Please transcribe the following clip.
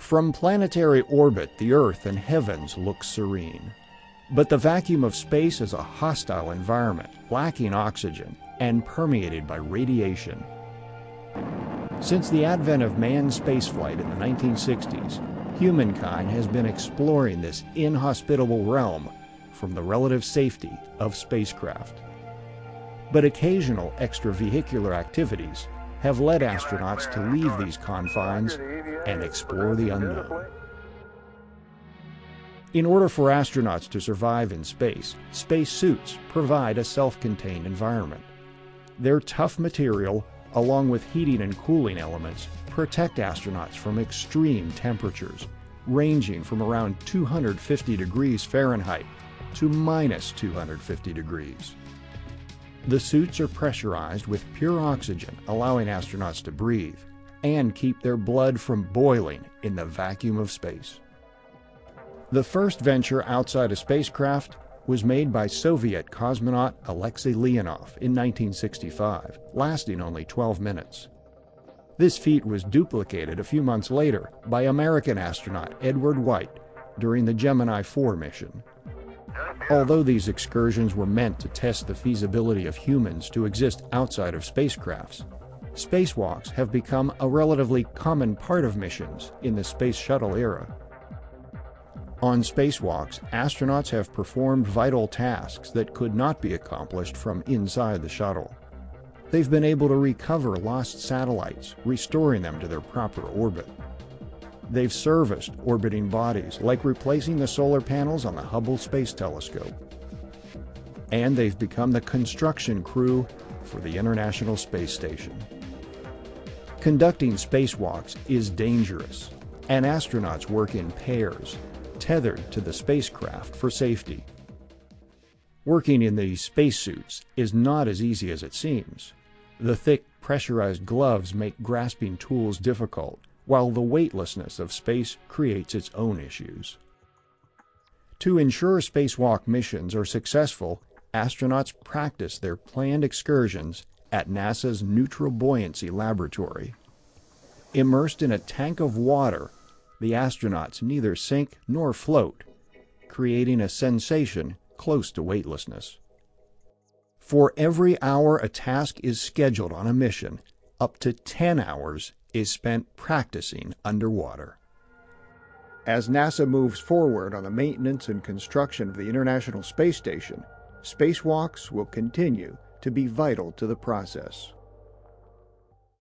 From planetary orbit, the Earth and heavens look serene. But the vacuum of space is a hostile environment, lacking oxygen and permeated by radiation. Since the advent of manned spaceflight in the 1960s, humankind has been exploring this inhospitable realm from the relative safety of spacecraft. But occasional extravehicular activities have led astronauts to leave these confines and explore the unknown. In order for astronauts to survive in space, spacesuits provide a self-contained environment. Their tough material, along with heating and cooling elements, protect astronauts from extreme temperatures, ranging from around 250 degrees Fahrenheit to minus 250 degrees. The suits are pressurized with pure oxygen, allowing astronauts to breathe and keep their blood from boiling in the vacuum of space. The first venture outside a spacecraft was made by Soviet cosmonaut Alexei Leonov in 1965, lasting only 12 minutes. This feat was duplicated a few months later by American astronaut Edward White during the Gemini 4 mission. Although these excursions were meant to test the feasibility of humans to exist outside of spacecrafts, spacewalks have become a relatively common part of missions in the space shuttle era. On spacewalks, astronauts have performed vital tasks that could not be accomplished from inside the shuttle. They've been able to recover lost satellites, restoring them to their proper orbit. They've serviced orbiting bodies, like replacing the solar panels on the Hubble Space Telescope. And they've become the construction crew for the International Space Station. Conducting spacewalks is dangerous, and astronauts work in pairs, tethered to the spacecraft for safety. Working in these spacesuits is not as easy as it seems. The thick, pressurized gloves make grasping tools difficult, while the weightlessness of space creates its own issues. To ensure spacewalk missions are successful, astronauts practice their planned excursions at NASA's Neutral Buoyancy Laboratory. Immersed in a tank of water, the astronauts neither sink nor float, creating a sensation close to weightlessness. For every hour a task is scheduled on a mission, up to 10 hours is spent practicing underwater. As NASA moves forward on the maintenance and construction of the International Space Station, spacewalks will continue to be vital to the process.